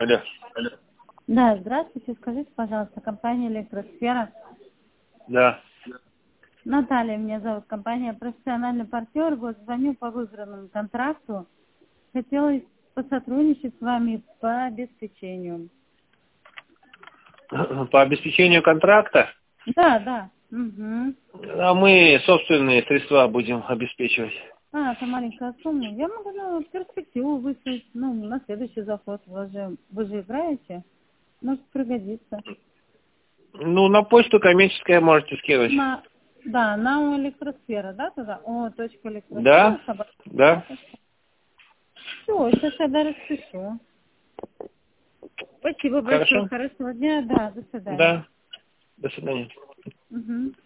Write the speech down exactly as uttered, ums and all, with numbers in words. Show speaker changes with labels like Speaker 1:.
Speaker 1: Алло.
Speaker 2: Да, здравствуйте. Скажите, пожалуйста, компания «Электросфера».
Speaker 1: Да.
Speaker 2: Наталья меня зовут, компания «Профессиональный партнер». Вот звоню по выигранному контракту. Хотелось посотрудничать с вами по обеспечению.
Speaker 1: По обеспечению контракта?
Speaker 2: Да, да. Угу.
Speaker 1: А мы собственные средства будем обеспечивать.
Speaker 2: А, это маленькая сумма. Я могу на перспективу выслать, ну, на следующий заход. Вы же, вы же играете? Может пригодится.
Speaker 1: Ну, на почту коммерческая можете скинуть.
Speaker 2: На, да, на электросфера, да, туда? О, точка
Speaker 1: Да,
Speaker 2: электросфера.
Speaker 1: да.
Speaker 2: Все, сейчас я даже распишу. Спасибо большое.
Speaker 1: Хорошо?
Speaker 2: Хорошего дня. Да, до свидания.
Speaker 1: Да. До свидания.
Speaker 2: Угу.